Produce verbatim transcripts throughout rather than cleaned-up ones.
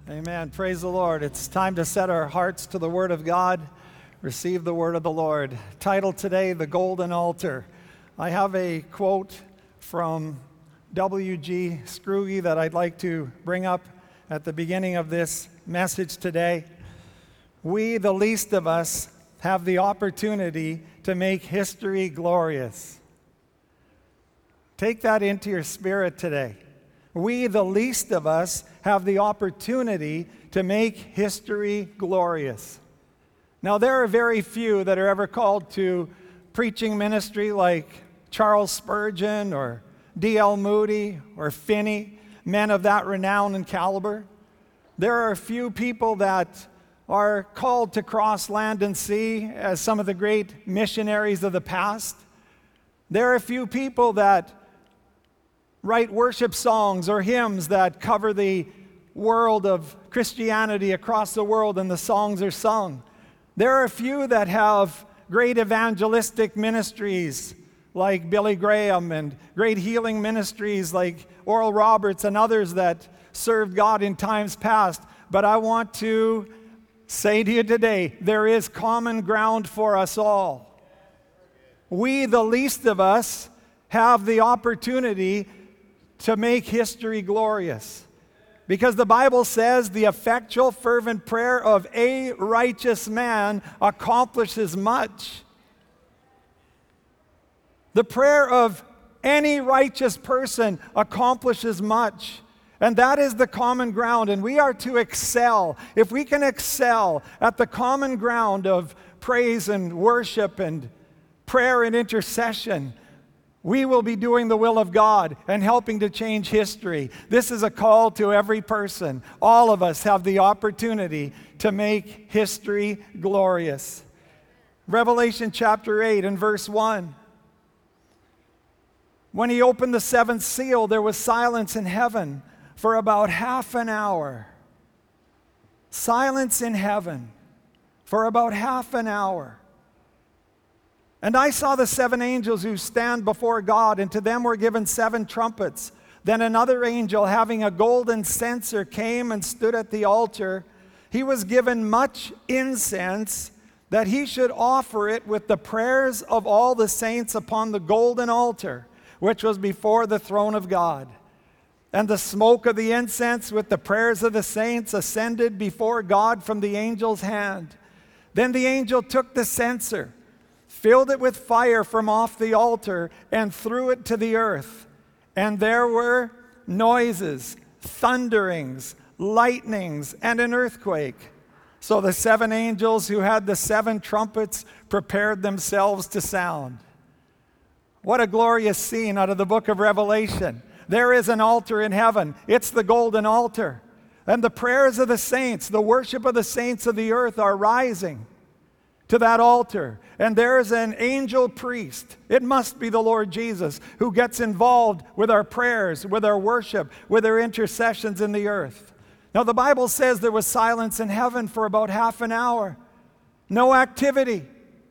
Amen. Praise the Lord. It's time to set our hearts to the Word of God, receive the Word of the Lord. Title today, The Golden Altar. I have a quote from W G Scrooge that I'd like to bring up at the beginning of this message today. We, the least of us, have the opportunity to make history glorious. Take that into your spirit today. We, the least of us, have the opportunity to make history glorious. Now, there are very few that are ever called to preaching ministry like Charles Spurgeon or D L Moody or Finney, men of that renown and caliber. There are a few people that are called to cross land and sea as some of the great missionaries of the past. There are a few people that write worship songs or hymns that cover the world of Christianity across the world, and the songs are sung. There are a few that have great evangelistic ministries like Billy Graham, and great healing ministries like Oral Roberts and others that served God in times past. But I want to say to you today, there is common ground for us all. We, the least of us, have the opportunity to make history glorious. Because the Bible says the effectual fervent prayer of a righteous man accomplishes much. The prayer of any righteous person accomplishes much. And that is the common ground, and we are to excel. If we can excel at the common ground of praise and worship and prayer and intercession, we will be doing the will of God and helping to change history. This is a call to every person. All of us have the opportunity to make history glorious. Revelation chapter eight and verse one. When he opened the seventh seal, there was silence in heaven for about half an hour. Silence in heaven for about half an hour. And I saw the seven angels who stand before God, and to them were given seven trumpets. Then another angel, having a golden censer, came and stood at the altar. He was given much incense, that he should offer it with the prayers of all the saints upon the golden altar, which was before the throne of God. And the smoke of the incense with the prayers of the saints ascended before God from the angel's hand. Then the angel took the censer, filled it with fire from off the altar, and threw it to the earth. And there were noises, thunderings, lightnings, and an earthquake. So the seven angels who had the seven trumpets prepared themselves to sound. What a glorious scene out of the book of Revelation. There is an altar in heaven. It's the golden altar. And the prayers of the saints, the worship of the saints of the earth are rising to that altar. And there is an angel priest. It must be the Lord Jesus who gets involved with our prayers, with our worship, with our intercessions in the earth. Now the Bible says there was silence in heaven for about half an hour. No activity.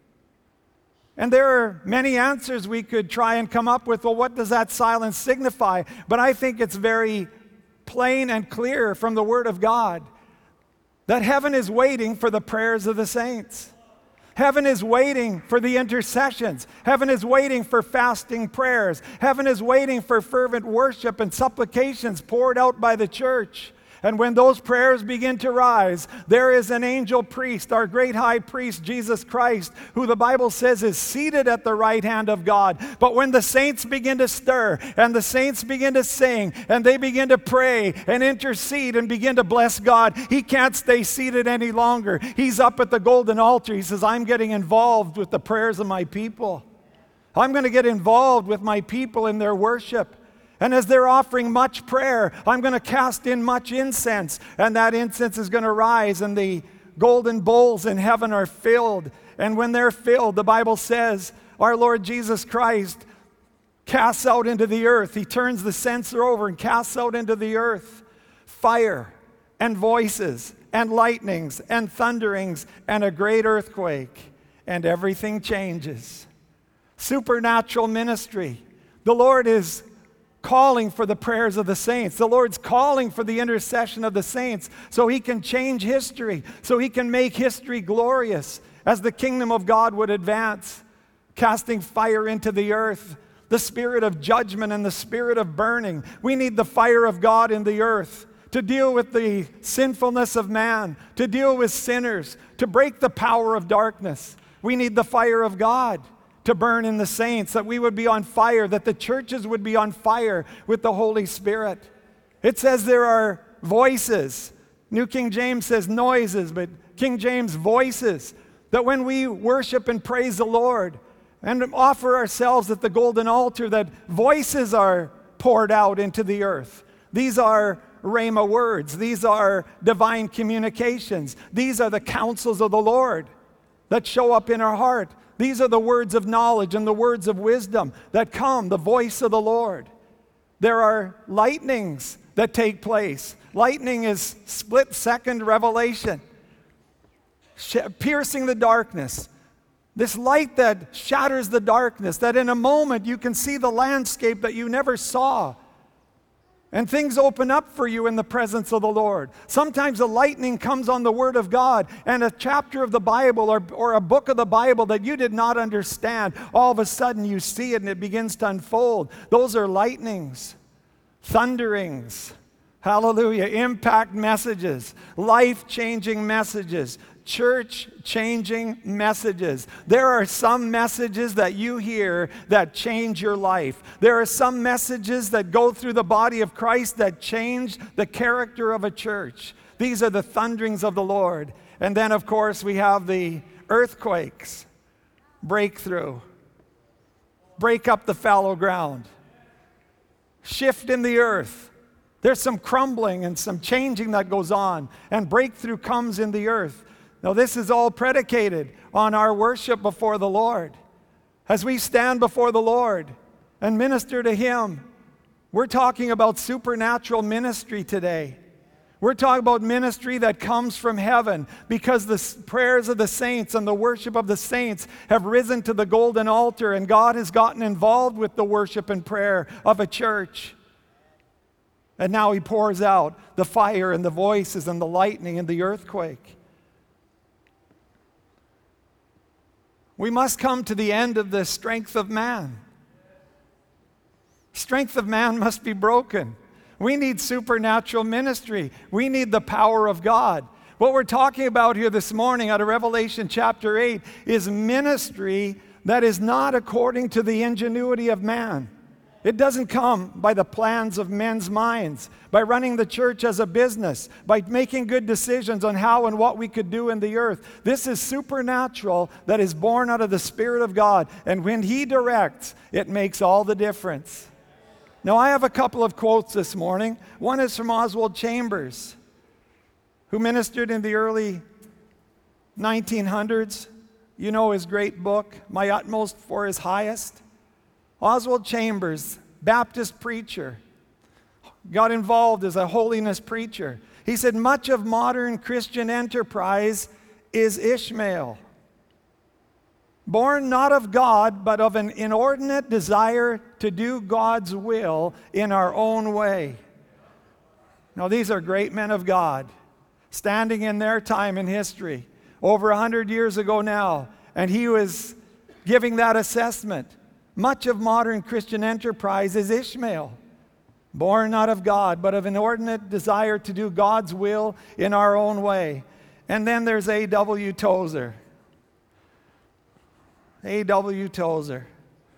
And there are many answers we could try and come up with. Well, what does that silence signify? But I think it's very plain and clear from the Word of God that heaven is waiting for the prayers of the saints. Heaven is waiting for the intercessions. Heaven is waiting for fasting prayers. Heaven is waiting for fervent worship and supplications poured out by the church. And when those prayers begin to rise, there is an angel priest, our great high priest, Jesus Christ, who the Bible says is seated at the right hand of God. But when the saints begin to stir, and the saints begin to sing, and they begin to pray and intercede and begin to bless God, he can't stay seated any longer. He's up at the golden altar. He says, I'm getting involved with the prayers of my people. I'm going to get involved with my people in their worship. And as they're offering much prayer, I'm going to cast in much incense. And that incense is going to rise, and the golden bowls in heaven are filled. And when they're filled, the Bible says, our Lord Jesus Christ casts out into the earth. He turns the censer over and casts out into the earth fire and voices and lightnings and thunderings and a great earthquake. And everything changes. Supernatural ministry. The Lord is calling for the prayers of the saints. The Lord's calling for the intercession of the saints so he can change history, so he can make history glorious as the kingdom of God would advance, casting fire into the earth, the spirit of judgment and the spirit of burning. We need the fire of God in the earth to deal with the sinfulness of man, to deal with sinners, to break the power of darkness. We need the fire of God to burn in the saints, that we would be on fire, that the churches would be on fire with the Holy Spirit. It says there are voices. New King James says noises, but King James voices. That when we worship and praise the Lord and offer ourselves at the golden altar, that voices are poured out into the earth. These are Rhema words. These are divine communications. These are the counsels of the Lord that show up in our heart. These are the words of knowledge and the words of wisdom that come, the voice of the Lord. There are lightnings that take place. Lightning is split-second revelation, piercing the darkness. This light that shatters the darkness, that in a moment you can see the landscape that you never saw. And things open up for you in the presence of the Lord. Sometimes the lightning comes on the Word of God, and a chapter of the Bible or, or a book of the Bible that you did not understand, all of a sudden you see it and it begins to unfold. Those are lightnings, thunderings, hallelujah, impact messages, life-changing messages, church-changing messages. There are some messages that you hear that change your life. There are some messages that go through the body of Christ that change the character of a church. These are the thunderings of the Lord. And then, of course, we have the earthquakes, breakthrough, break up the fallow ground, shift in the earth. There's some crumbling and some changing that goes on, and breakthrough comes in the earth. Now, this is all predicated on our worship before the Lord. As we stand before the Lord and minister to Him, we're talking about supernatural ministry today. We're talking about ministry that comes from heaven because the prayers of the saints and the worship of the saints have risen to the golden altar, and God has gotten involved with the worship and prayer of a church. And now He pours out the fire and the voices and the lightning and the earthquake. We must come to the end of the strength of man. Strength of man must be broken. We need supernatural ministry. We need the power of God. What we're talking about here this morning out of Revelation chapter eight is ministry that is not according to the ingenuity of man. It doesn't come by the plans of men's minds, by running the church as a business, by making good decisions on how and what we could do in the earth. This is supernatural that is born out of the Spirit of God. And when He directs, it makes all the difference. Now, I have a couple of quotes this morning. One is from Oswald Chambers, who ministered in the early nineteen hundreds. You know his great book, My Utmost for His Highest. Oswald Chambers, Baptist preacher, got involved as a holiness preacher. He said, much of modern Christian enterprise is Ishmael, born not of God, but of an inordinate desire to do God's will in our own way. Now, these are great men of God, standing in their time in history, over a hundred years ago now, and he was giving that assessment. Much of modern Christian enterprise is Ishmael, born not of God, but of an inordinate desire to do God's will in our own way. And then there's A W Tozer. A W Tozer,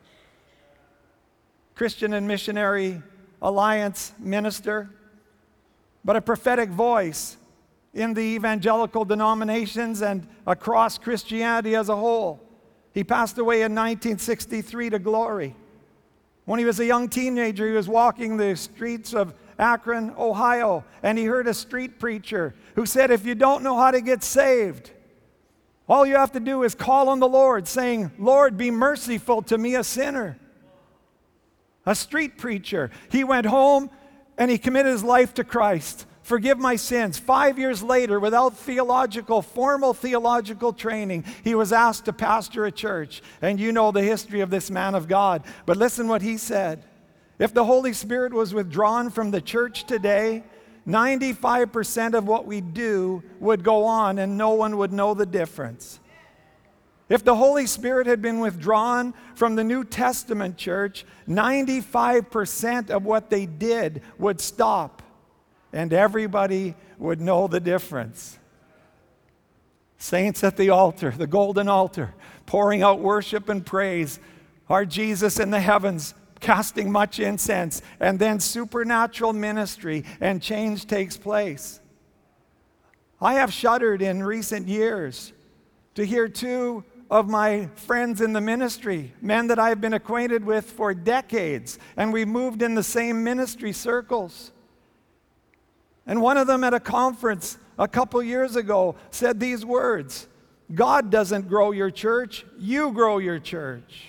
Christian and Missionary Alliance minister, but a prophetic voice in the evangelical denominations and across Christianity as a whole. He passed away in nineteen sixty-three to glory. When he was a young teenager, he was walking the streets of Akron, Ohio, and he heard a street preacher who said, if you don't know how to get saved, all you have to do is call on the Lord, saying, Lord, be merciful to me, a sinner. A street preacher. He went home and he committed his life to Christ. Forgive my sins. Five years later, without theological, formal theological training, he was asked to pastor a church. And you know the history of this man of God. But listen what he said. If the Holy Spirit was withdrawn from the church today, ninety-five percent of what we do would go on and no one would know the difference. If the Holy Spirit had been withdrawn from the New Testament church, ninety-five percent of what they did would stop and everybody would know the difference. Saints at the altar, the golden altar, pouring out worship and praise, our Jesus in the heavens, casting much incense, and then supernatural ministry and change takes place. I have shuddered in recent years to hear two of my friends in the ministry, men that I've been acquainted with for decades, and we moved in the same ministry circles. And one of them at a conference a couple years ago said these words, "God doesn't grow your church, you grow your church."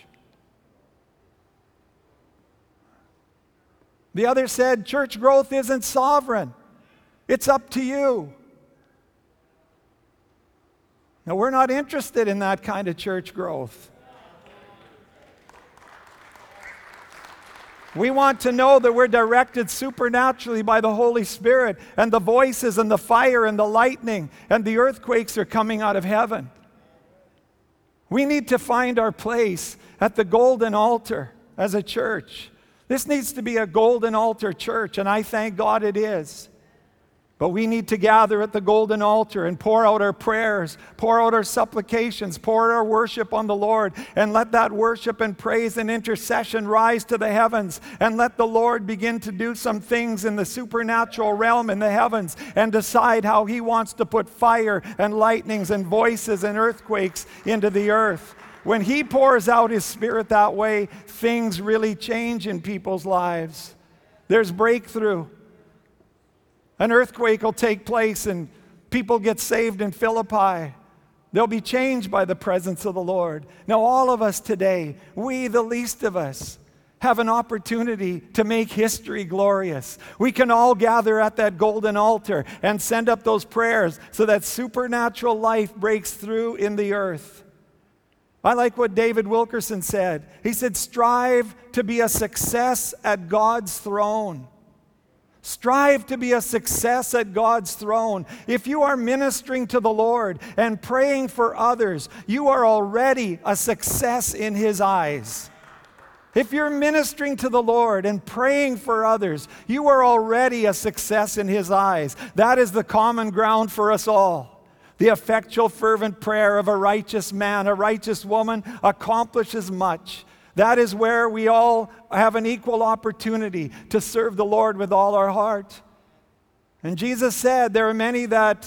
The other said, "Church growth isn't sovereign. It's up to you." Now, we're not interested in that kind of church growth. We want to know that we're directed supernaturally by the Holy Spirit, and the voices and the fire and the lightning and the earthquakes are coming out of heaven. We need to find our place at the golden altar as a church. This needs to be a golden altar church, and I thank God it is. But we need to gather at the golden altar and pour out our prayers, pour out our supplications, pour out our worship on the Lord, and let that worship and praise and intercession rise to the heavens, and let the Lord begin to do some things in the supernatural realm in the heavens and decide how He wants to put fire and lightnings and voices and earthquakes into the earth. When He pours out His Spirit that way, things really change in people's lives. There's breakthrough. An earthquake will take place and people get saved in Philippi. They'll be changed by the presence of the Lord. Now, all of us today, we, the least of us, have an opportunity to make history glorious. We can all gather at that golden altar and send up those prayers so that supernatural life breaks through in the earth. I like what David Wilkerson said. He said, "Strive to be a success at God's throne." Strive to be a success at God's throne. If you are ministering to the Lord and praying for others, you are already a success in His eyes. If you're ministering to the Lord and praying for others, you are already a success in His eyes. That is the common ground for us all. The effectual, fervent prayer of a righteous man, a righteous woman, accomplishes much. That is where we all have an equal opportunity to serve the Lord with all our heart. And Jesus said there are many that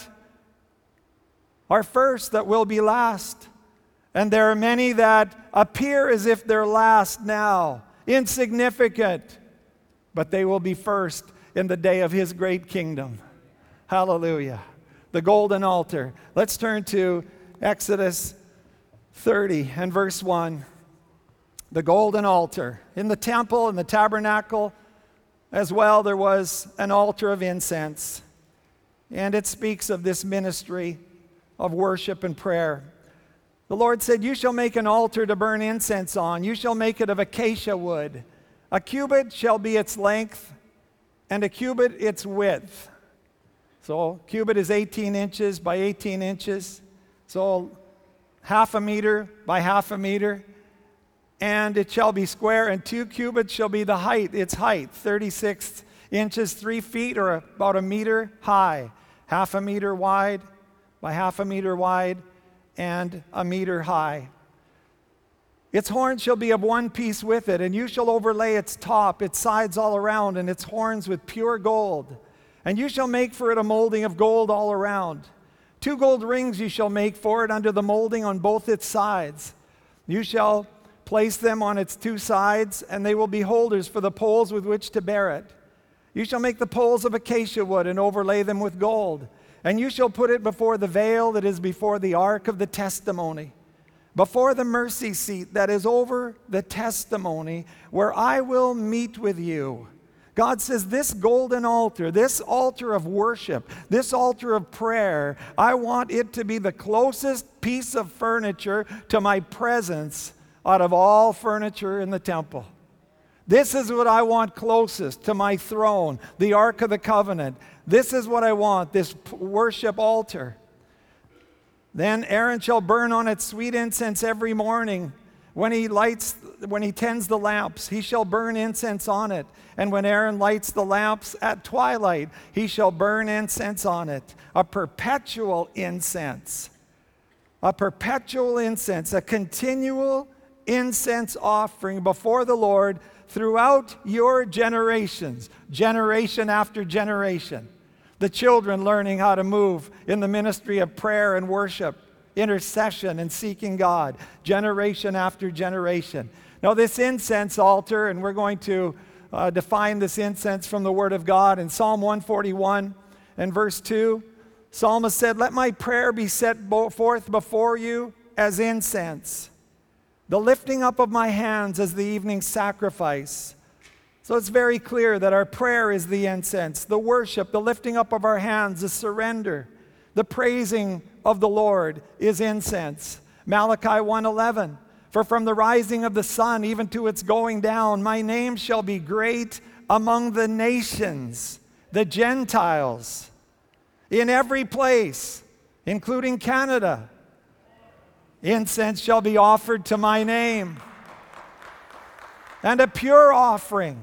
are first that will be last. And there are many that appear as if they're last now, insignificant, but they will be first in the day of His great kingdom. Hallelujah. The golden altar. Let's turn to Exodus thirty and verse one. The golden altar. In the temple and the tabernacle as well, there was an altar of incense. And it speaks of this ministry of worship and prayer. The Lord said, "You shall make an altar to burn incense on. You shall make it of acacia wood. A cubit shall be its length, and a cubit its width." So, cubit is eighteen inches by eighteen inches. So, half a meter by half a meter. And it shall be square, and two cubits shall be the height, its height, thirty-six inches, three feet, or about a meter high, half a meter wide by half a meter wide, and a meter high. Its horns shall be of one piece with it, and you shall overlay its top, its sides all around, and its horns with pure gold. And you shall make for it a molding of gold all around. Two gold rings you shall make for it under the molding on both its sides. You shall place them on its two sides, and they will be holders for the poles with which to bear it. You shall make the poles of acacia wood and overlay them with gold. And you shall put it before the veil that is before the ark of the testimony, before the mercy seat that is over the testimony, where I will meet with you. God says, this golden altar, this altar of worship, this altar of prayer, I want it to be the closest piece of furniture to my presence out of all furniture in the temple. This is what I want closest to my throne, the Ark of the Covenant. This is what I want, this worship altar. Then Aaron shall burn on it sweet incense every morning. When he lights, when he tends the lamps, he shall burn incense on it. And when Aaron lights the lamps at twilight, he shall burn incense on it. A perpetual incense. A perpetual incense, a continual incense offering before the Lord throughout your generations, generation after generation. The children learning how to move in the ministry of prayer and worship, intercession and seeking God, generation after generation. Now this incense altar, and we're going to uh, define this incense from the Word of God in Psalm one forty-one and verse two. Psalmist said, "Let my prayer be set forth before you as incense, the lifting up of my hands as the evening sacrifice." So it's very clear that our prayer is the incense, the worship, the lifting up of our hands, the surrender, the praising of the Lord is incense. Malachi one eleven, "For from the rising of the sun even to its going down, my name shall be great among the nations," the Gentiles, in every place, including Canada. Incense shall be offered to my name, and a pure offering.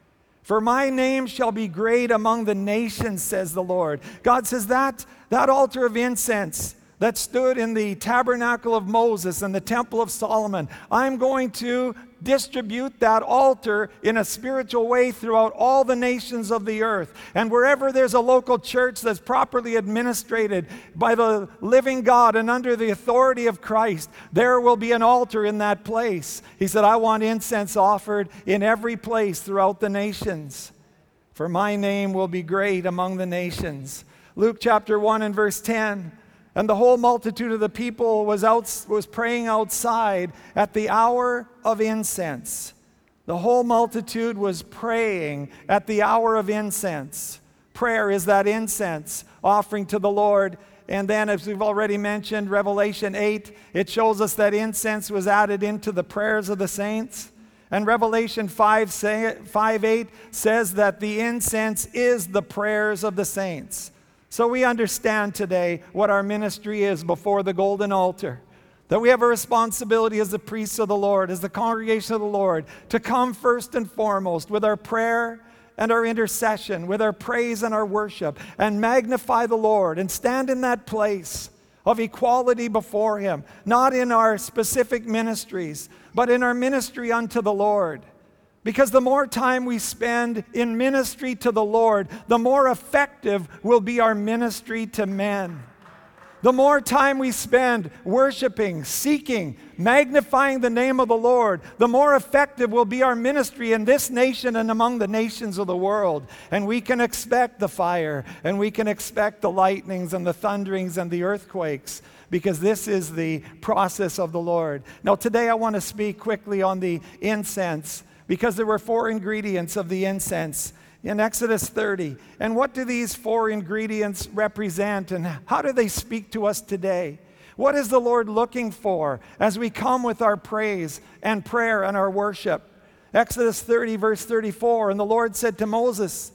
For my name shall be great among the nations, says the Lord. God says that, that altar of incense that stood in the tabernacle of Moses and the temple of Solomon, I'm going to distribute that altar in a spiritual way throughout all the nations of the earth. And wherever there's a local church that's properly administrated by the living God and under the authority of Christ, there will be an altar in that place. He said, I want incense offered in every place throughout the nations, for my name will be great among the nations. Luke chapter one and verse ten. And the whole multitude of the people was out, was praying outside at the hour of incense. The whole multitude was praying at the hour of incense. Prayer is that incense offering to the Lord. And then, as we've already mentioned, Revelation eight, it shows us that incense was added into the prayers of the saints. And Revelation five, five eight says that the incense is the prayers of the saints. So we understand today what our ministry is before the golden altar. That we have a responsibility as the priests of the Lord, as the congregation of the Lord, to come first and foremost with our prayer and our intercession, with our praise and our worship, and magnify the Lord and stand in that place of equality before Him, not in our specific ministries, but in our ministry unto the Lord. Because the more time we spend in ministry to the Lord, the more effective will be our ministry to men. The more time we spend worshiping, seeking, magnifying the name of the Lord, the more effective will be our ministry in this nation and among the nations of the world. And we can expect the fire, and we can expect the lightnings and the thunderings and the earthquakes, because this is the process of the Lord. Now today I want to speak quickly on the incense, because there were four ingredients of the incense in Exodus thirty. And what do these four ingredients represent, and how do they speak to us today? What is the Lord looking for as we come with our praise and prayer and our worship? Exodus thirty, verse thirty-four, and the Lord said to Moses,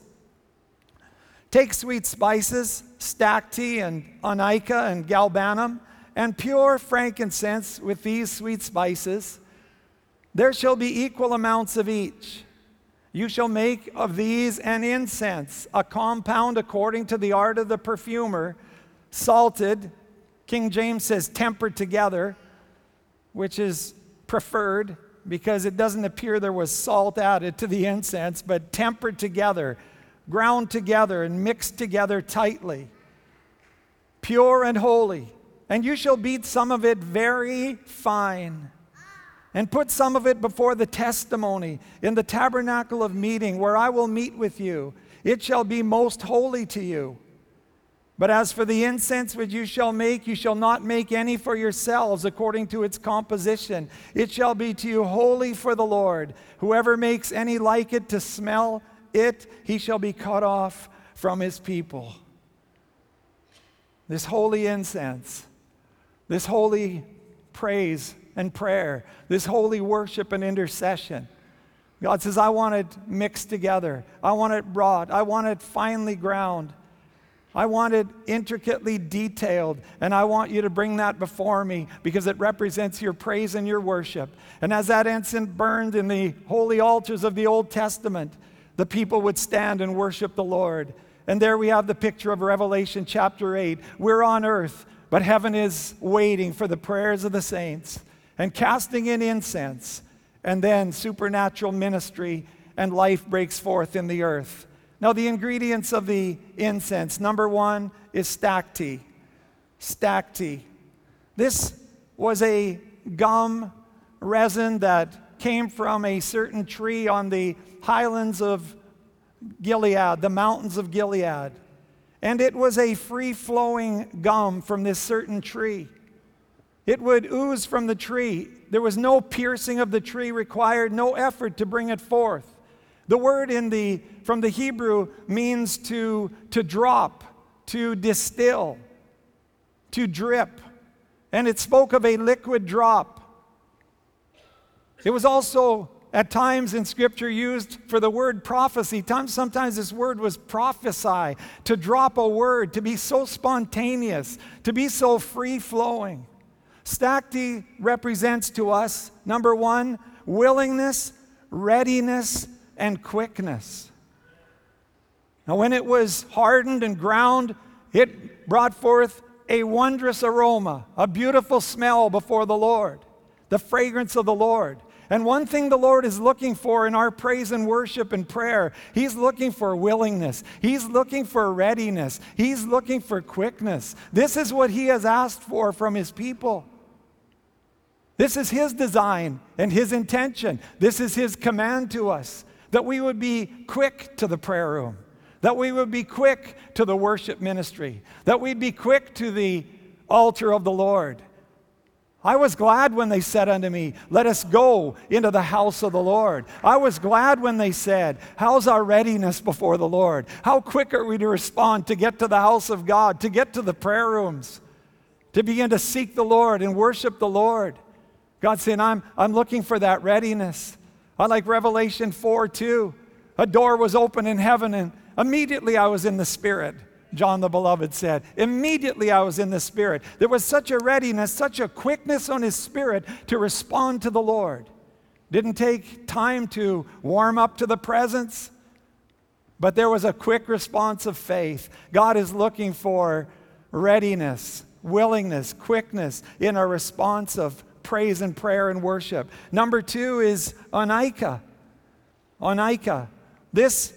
"Take sweet spices, stacte and onycha and galbanum, and pure frankincense with these sweet spices. There shall be equal amounts of each. You shall make of these an incense, a compound according to the art of the perfumer, salted," King James says tempered together, which is preferred because it doesn't appear there was salt added to the incense, but tempered together, ground together and mixed together tightly, pure and holy. "And you shall beat some of it very fine, and put some of it before the testimony in the tabernacle of meeting, where I will meet with you. It shall be most holy to you. But as for the incense which you shall make, you shall not make any for yourselves according to its composition. It shall be to you holy for the Lord. Whoever makes any like it to smell it, he shall be cut off from his people." This holy incense, this holy praise and prayer, this holy worship and intercession, God says, I want it mixed together. I want it brought. I want it finely ground. I want it intricately detailed, and I want you to bring that before me because it represents your praise and your worship. And as that incense burned in the holy altars of the Old Testament, the people would stand and worship the Lord. And there we have the picture of Revelation chapter eight. We're on earth, but heaven is waiting for the prayers of the saints and casting in incense. And then supernatural ministry and life breaks forth in the earth. Now, the ingredients of the incense, number one is stacte. Stacte. This was a gum resin that came from a certain tree on the highlands of Gilead, the mountains of Gilead. And it was a free-flowing gum from this certain tree. It would ooze from the tree. There was no piercing of the tree required, no effort to bring it forth. The word in the from the Hebrew means to, to drop, to distill, to drip. And it spoke of a liquid drop. It was also at times in Scripture used for the word prophecy. Sometimes this word was prophesy, to drop a word, to be so spontaneous, to be so free-flowing. Stacte represents to us, number one, willingness, readiness, and quickness. Now, when it was hardened and ground, it brought forth a wondrous aroma, a beautiful smell before the Lord, the fragrance of the Lord. And one thing the Lord is looking for in our praise and worship and prayer, He's looking for willingness. He's looking for readiness. He's looking for quickness. This is what He has asked for from His people. This is His design and His intention. This is His command to us, that we would be quick to the prayer room, that we would be quick to the worship ministry, that we'd be quick to the altar of the Lord. I was glad when they said unto me, let us go into the house of the Lord. I was glad when they said, how's our readiness before the Lord? How quick are we to respond to get to the house of God, to get to the prayer rooms, to begin to seek the Lord and worship the Lord? God's saying, I'm, I'm looking for that readiness. I like Revelation four two. A door was open in heaven, and immediately I was in the Spirit. John the Beloved said, immediately I was in the Spirit. There was such a readiness, such a quickness on his spirit to respond to the Lord. Didn't take time to warm up to the presence, but there was a quick response of faith. God is looking for readiness, willingness, quickness in our response of praise and prayer and worship. Number two is onycha. Onycha. This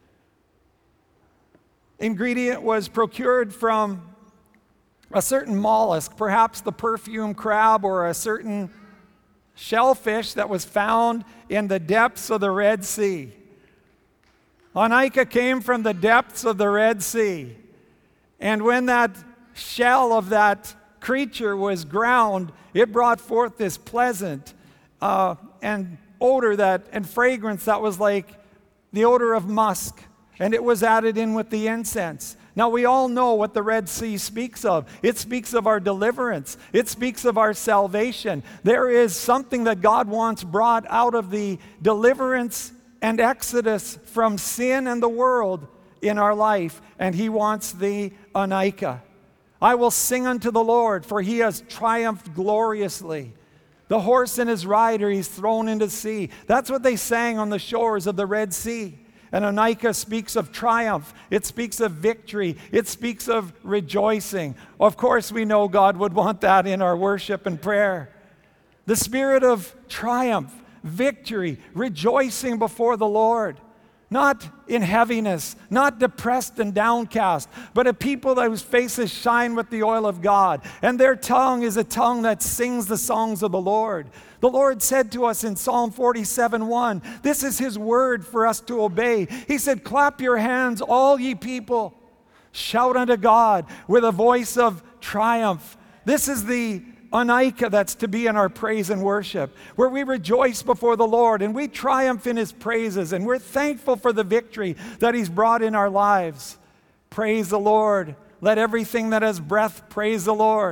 ingredient was procured from a certain mollusk, perhaps the perfume crab or a certain shellfish that was found in the depths of the Red Sea. Onycha came from the depths of the Red Sea. And when that shell of that creature was ground, it brought forth this pleasant uh, and odor that and fragrance that was like the odor of musk. And it was added in with the incense. Now, we all know what the Red Sea speaks of. It speaks of our deliverance. It speaks of our salvation. There is something that God wants brought out of the deliverance and exodus from sin and the world in our life, and He wants the onycha. I will sing unto the Lord, for He has triumphed gloriously. The horse and his rider He's thrown into the sea. That's what they sang on the shores of the Red Sea. And onycha speaks of triumph. It speaks of victory. It speaks of rejoicing. Of course, we know God would want that in our worship and prayer. The spirit of triumph, victory, rejoicing before the Lord. Not in heaviness, not depressed and downcast, but a people whose faces shine with the oil of God. And their tongue is a tongue that sings the songs of the Lord. The Lord said to us in Psalm forty-seven one, this is His word for us to obey. He said, clap your hands, all ye people. Shout unto God with a voice of triumph. This is the onycha that's to be in our praise and worship, where we rejoice before the Lord and we triumph in His praises, and we're thankful for the victory that He's brought in our lives. Praise the Lord. Let everything that has breath praise the Lord.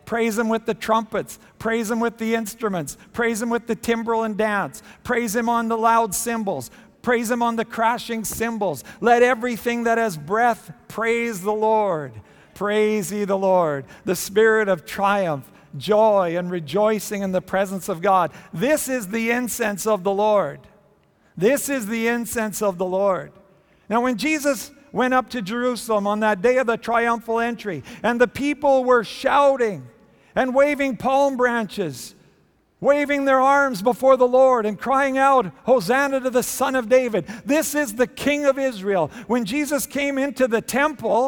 Praise him with the trumpets. Praise him with the instruments. Praise him with the timbrel and dance. Praise him on the loud cymbals. Praise him on the crashing cymbals. Let everything that has breath praise the Lord. Praise ye the Lord. The spirit of triumph, joy, and rejoicing in the presence of God. This is the incense of the Lord. This is the incense of the Lord. Now, when Jesus went up to Jerusalem on that day of the triumphal entry, and the people were shouting and waving palm branches, waving their arms before the Lord and crying out, Hosanna to the Son of David. This is the King of Israel. When Jesus came into the temple,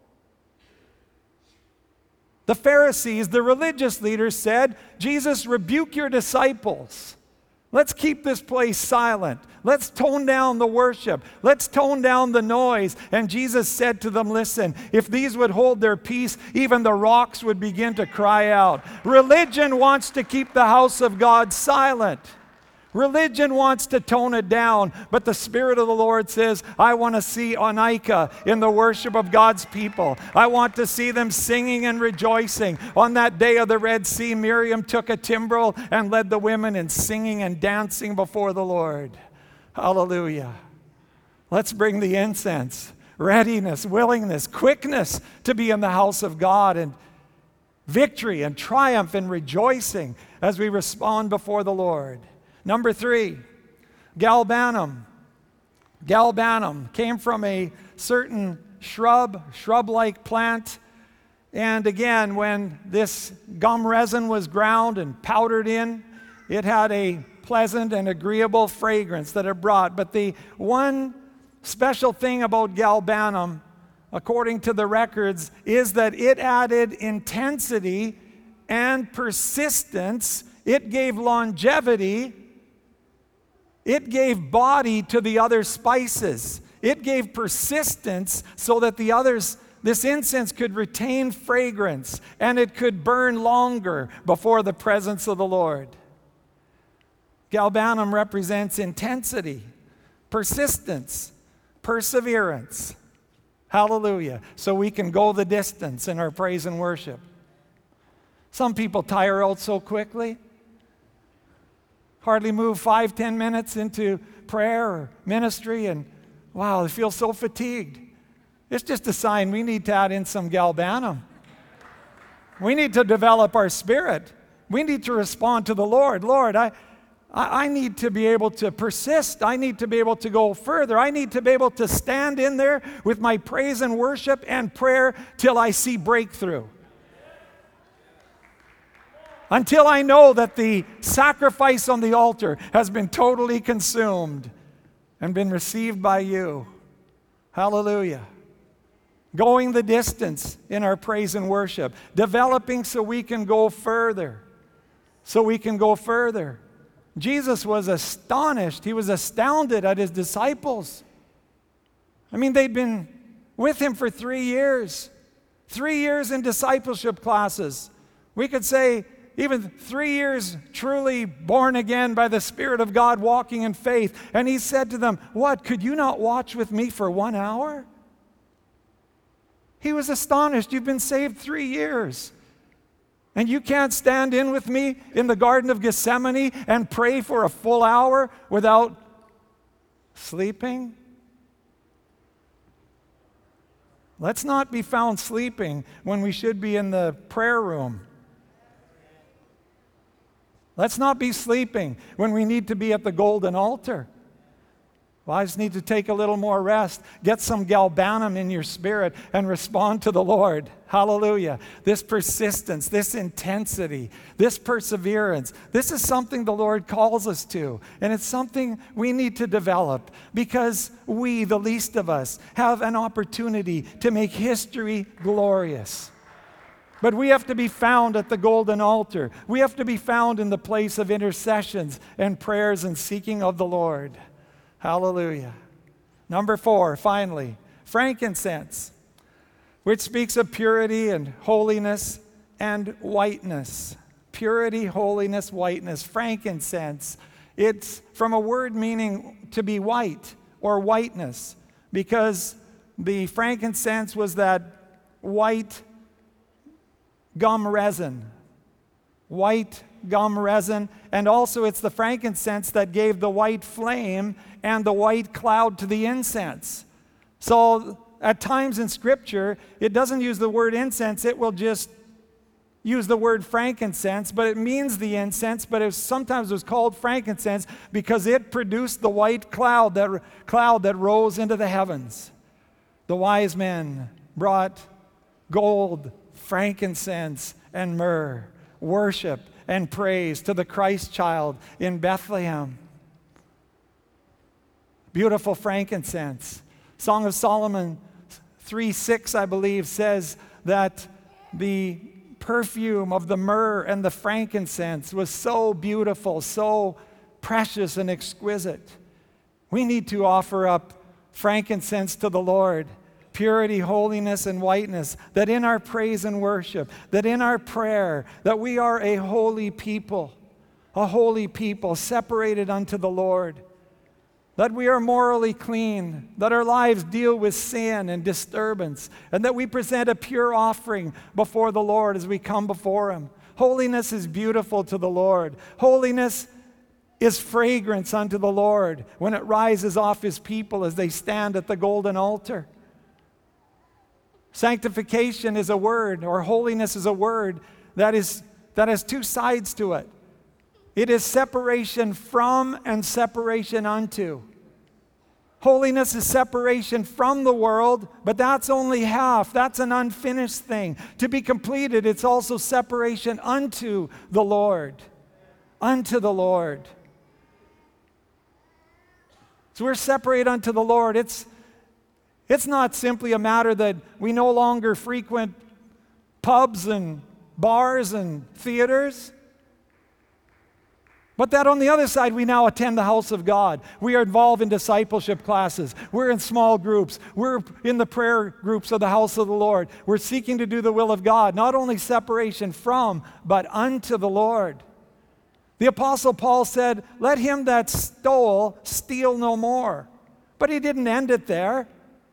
the Pharisees, the religious leaders said, Jesus, rebuke your disciples. Let's keep this place silent. Let's tone down the worship. Let's tone down the noise. And Jesus said to them, listen, if these would hold their peace, even the rocks would begin to cry out. Religion wants to keep the house of God silent. Religion wants to tone it down, but the Spirit of the Lord says, I want to see Onika in the worship of God's people. I want to see them singing and rejoicing. On that day of the Red Sea, Miriam took a timbrel and led the women in singing and dancing before the Lord. Hallelujah. Let's bring the incense, readiness, willingness, quickness to be in the house of God, and victory and triumph and rejoicing as we respond before the Lord. Number three, galbanum. Galbanum came from a certain shrub, shrub-like plant. And again, when this gum resin was ground and powdered in, it had a pleasant and agreeable fragrance that it brought. But the one special thing about galbanum, according to the records, is that it added intensity and persistence. It gave longevity. It gave body to the other spices. It gave persistence so that the others, this incense could retain fragrance and it could burn longer before the presence of the Lord. Galbanum represents intensity, persistence, perseverance. Hallelujah. So we can go the distance in our praise and worship. Some people tire out so quickly. Hardly move five, ten minutes into prayer or ministry, and wow, they feel so fatigued. It's just a sign we need to add in some galbanum. We need to develop our spirit. We need to respond to the Lord. Lord, I, I, I need to be able to persist. I need to be able to go further. I need to be able to stand in there with my praise and worship and prayer till I see breakthrough. Until I know that the sacrifice on the altar has been totally consumed and been received by you. Hallelujah. Going the distance in our praise and worship. Developing so we can go further. So we can go further. Jesus was astonished. He was astounded at his disciples. I mean, they'd been with him for three years. Three years in discipleship classes. We could say, even three years truly born again by the Spirit of God, walking in faith. And he said to them, what, could you not watch with me for one hour? He was astonished. You've been saved three years. And you can't stand in with me in the Garden of Gethsemane and pray for a full hour without sleeping? Let's not be found sleeping when we should be in the prayer room. Let's not be sleeping when we need to be at the golden altar. Well, I just need to take a little more rest, get some galbanum in your spirit, and respond to the Lord. Hallelujah. This persistence, this intensity, this perseverance, this is something the Lord calls us to. And it's something we need to develop because we, the least of us, have an opportunity to make history glorious. But we have to be found at the golden altar. We have to be found in the place of intercessions and prayers and seeking of the Lord. Hallelujah. Number four, finally, frankincense, which speaks of purity and holiness and whiteness. Purity, holiness, whiteness. Frankincense. It's from a word meaning to be white or whiteness, because the frankincense was that white gum resin. White gum resin. And also it's the frankincense that gave the white flame and the white cloud to the incense. So at times in Scripture, it doesn't use the word incense. It will just use the word frankincense, but it means the incense, but it was, sometimes it was called frankincense because it produced the white cloud that, cloud that rose into the heavens. The wise men brought gold, frankincense, and myrrh, worship and praise to the Christ child in Bethlehem. Beautiful frankincense. Song of Solomon three six, I believe, says that the perfume of the myrrh and the frankincense was so beautiful, so precious and exquisite. We need to offer up frankincense to the Lord, purity, holiness, and whiteness, that in our praise and worship, that in our prayer, that we are a holy people, a holy people separated unto the Lord, that we are morally clean, that our lives deal with sin and disturbance, and that we present a pure offering before the Lord as we come before Him. Holiness is beautiful to the Lord. Holiness is fragrance unto the Lord when it rises off His people as they stand at the golden altar. Sanctification is a word, or holiness is a word that is that has two sides to it. It is separation from and separation unto. Holiness is separation from the world, but that's only half. That's an unfinished thing. To be completed, it's also separation unto the Lord. Unto the Lord. So we're separated unto the Lord. It's, it's not simply a matter that we no longer frequent pubs and bars and theaters, but that on the other side, we now attend the house of God. We are involved in discipleship classes. We're in small groups. We're in the prayer groups of the house of the Lord. We're seeking to do the will of God, not only separation from, but unto the Lord. The Apostle Paul said, let him that stole steal no more. But he didn't end it there.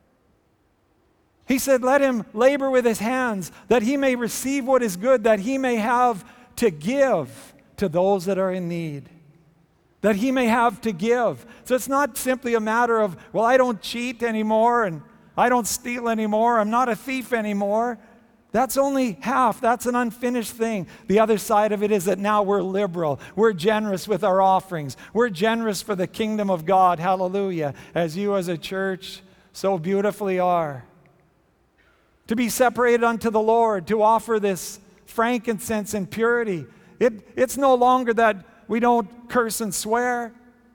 He said, let him labor with his hands, that he may receive what is good, that he may have to give to those that are in need, that he may have to give. So it's not simply a matter of, well, I don't cheat anymore and I don't steal anymore. I'm not a thief anymore. That's only half. That's an unfinished thing. The other side of it is that now we're liberal. We're generous with our offerings. We're generous for the kingdom of God. Hallelujah. As you as a church so beautifully are. To be separated unto the Lord, to offer this frankincense and purity. It, it's no longer that we don't curse and swear.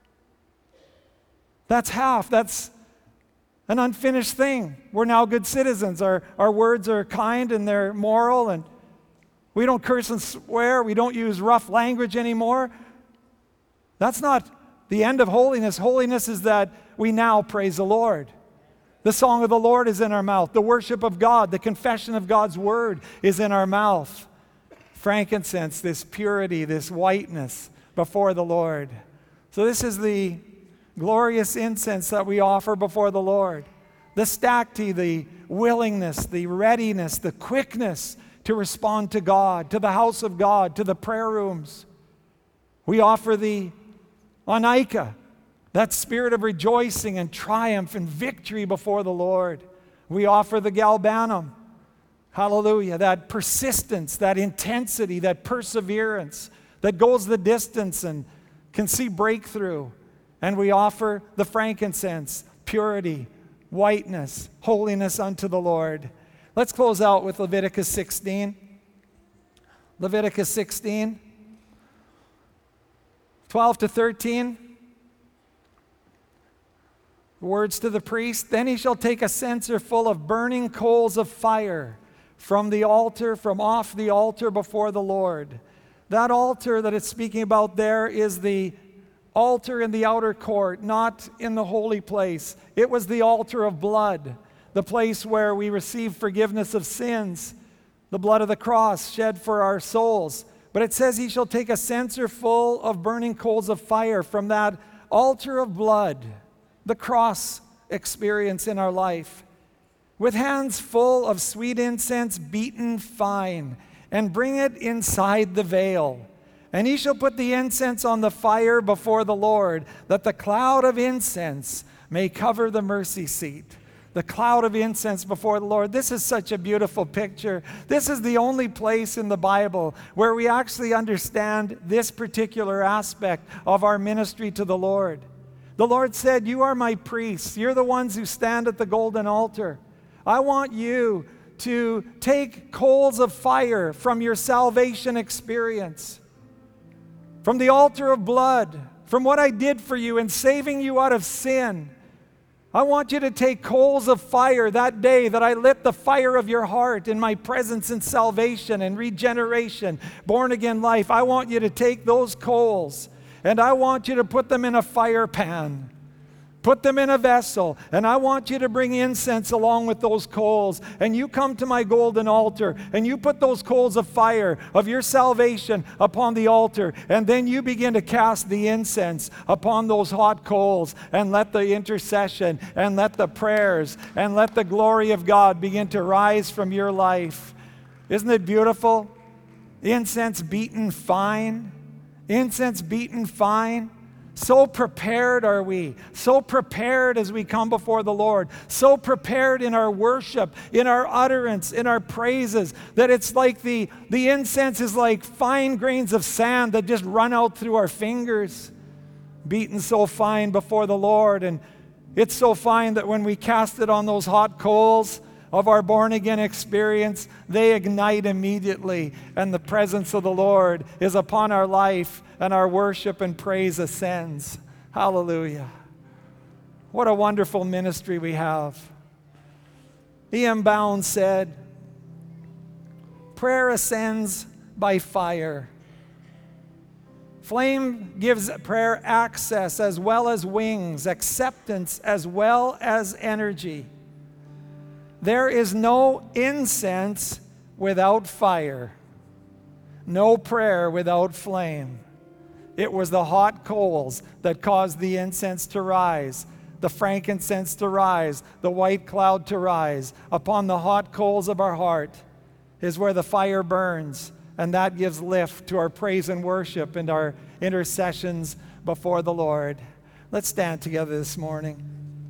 That's half. That's an unfinished thing. We're now good citizens. Our, our words are kind and they're moral, and we don't curse and swear. We don't use rough language anymore. That's not the end of holiness. Holiness is that we now praise the Lord. The song of the Lord is in our mouth. The worship of God, the confession of God's word is in our mouth. Frankincense, this purity, this whiteness before the Lord. So this is the glorious incense that we offer before the Lord. The stacte, the willingness, the readiness, the quickness to respond to God, to the house of God, to the prayer rooms. We offer the onycha, that spirit of rejoicing and triumph and victory before the Lord. We offer the galbanum. Hallelujah, that persistence, that intensity, that perseverance that goes the distance and can see breakthrough. And we offer the frankincense, purity, whiteness, holiness unto the Lord. Let's close out with Leviticus sixteen. Leviticus sixteen, twelve to thirteen. Words to the priest, then he shall take a censer full of burning coals of fire from the altar, from off the altar before the Lord. That altar that it's speaking about there is the altar in the outer court, not in the holy place. It was the altar of blood, the place where we receive forgiveness of sins, the blood of the cross shed for our souls. But it says he shall take a censer full of burning coals of fire from that altar of blood, the cross experience in our life, with hands full of sweet incense beaten fine, and bring it inside the veil. And he shall put the incense on the fire before the Lord, that the cloud of incense may cover the mercy seat. The cloud of incense before the Lord. This is such a beautiful picture. This is the only place in the Bible where we actually understand this particular aspect of our ministry to the Lord. The Lord said, you are my priests. You're the ones who stand at the golden altar. I want you to take coals of fire from your salvation experience, from the altar of blood, from what I did for you in saving you out of sin. I want you to take coals of fire that day that I lit the fire of your heart in my presence in salvation and regeneration, born again life. I want you to take those coals and I want you to put them in a fire pan. Put them in a vessel, and I want you to bring incense along with those coals. And you come to my golden altar, and you put those coals of fire of your salvation upon the altar, and then you begin to cast the incense upon those hot coals, and let the intercession, and let the prayers, and let the glory of God begin to rise from your life. Isn't it beautiful? Incense beaten fine. Incense beaten fine. So prepared are we, so prepared as we come before the Lord, so prepared in our worship, in our utterance, in our praises, that it's like the, the incense is like fine grains of sand that just run out through our fingers, beaten so fine before the Lord. And it's so fine that when we cast it on those hot coals of our born-again experience, they ignite immediately, and the presence of the Lord is upon our life, and our worship and praise ascends. Hallelujah. What a wonderful ministry we have. E M Bounds said, prayer ascends by fire. Flame gives prayer access as well as wings, acceptance as well as energy. There is no incense without fire, no prayer without flame. It was the hot coals that caused the incense to rise, the frankincense to rise, the white cloud to rise. Upon the hot coals of our heart is where the fire burns, and that gives lift to our praise and worship and our intercessions before the Lord. Let's stand together this morning.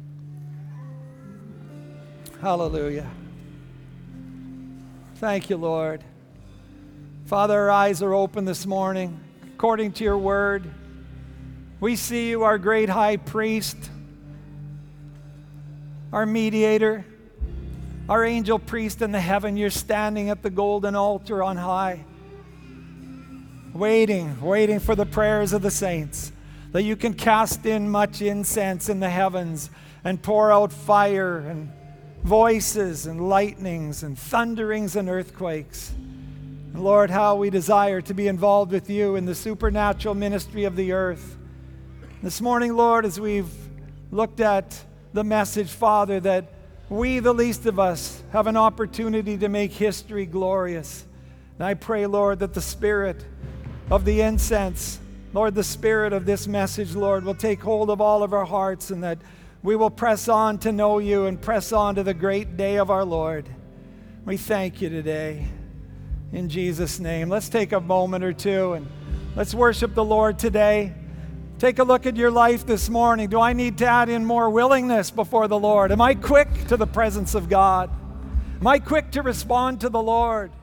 Hallelujah. Thank you, Lord. Father, our eyes are open this morning. According to your word, we see you, our great high priest, our mediator, our angel priest in the heaven. You're standing at the golden altar on high, waiting, waiting for the prayers of the saints, that you can cast in much incense in the heavens and pour out fire and voices and lightnings and thunderings and earthquakes. And Lord, how we desire to be involved with you in the supernatural ministry of the earth. This morning, Lord, as we've looked at the message, Father, that we, the least of us, have an opportunity to make history glorious. And I pray, Lord, that the spirit of the incense, Lord, the spirit of this message, Lord, will take hold of all of our hearts, and that we will press on to know you and press on to the great day of our Lord. We thank you today. In Jesus' name. Let's take a moment or two and let's worship the Lord today. Take a look at your life this morning. Do I need to add in more willingness before the Lord? Am I quick to the presence of God? Am I quick to respond to the Lord?